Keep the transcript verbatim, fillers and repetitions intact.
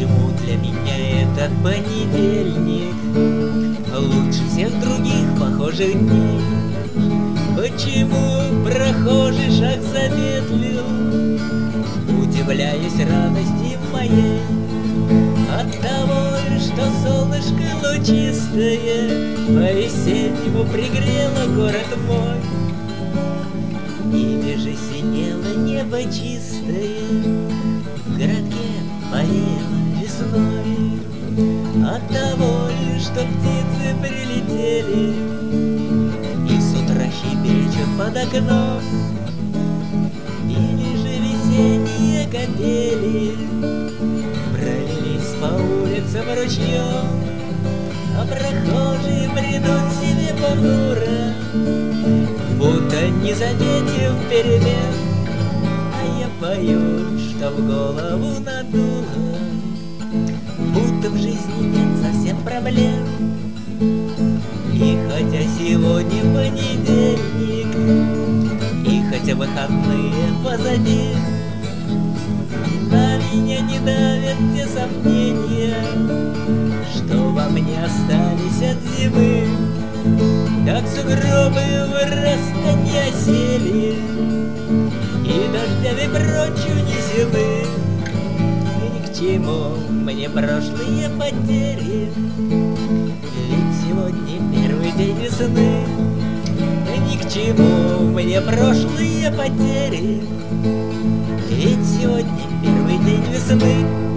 Почему для меня этот понедельник лучше всех других похожих дней? Почему прохожий шаг замедлил, удивляясь радости моей от того, что солнышко лучистое по-весеннему пригрело город мой? Или же синело небо чистое, в городке повеяло весной от того, что птицы прилетели и с утра щебечут под окном? Или же весенние капели пролились по улицам ручьем, а прохожие бредут себе понуро, будто не заметив перемен. А я пою, что в голову надуло, будто в жизни нет совсем проблем. И хотя сегодня понедельник, и хотя выходные позади, на меня не давят те сомнения, что во мне остались от зимы. Как сугробы выроста не осели и дождями прочь унесены. И ни к чему мне прошлые потери, ведь сегодня первый день весны. И ни к чему мне прошлые потери, ведь сегодня первый день весны.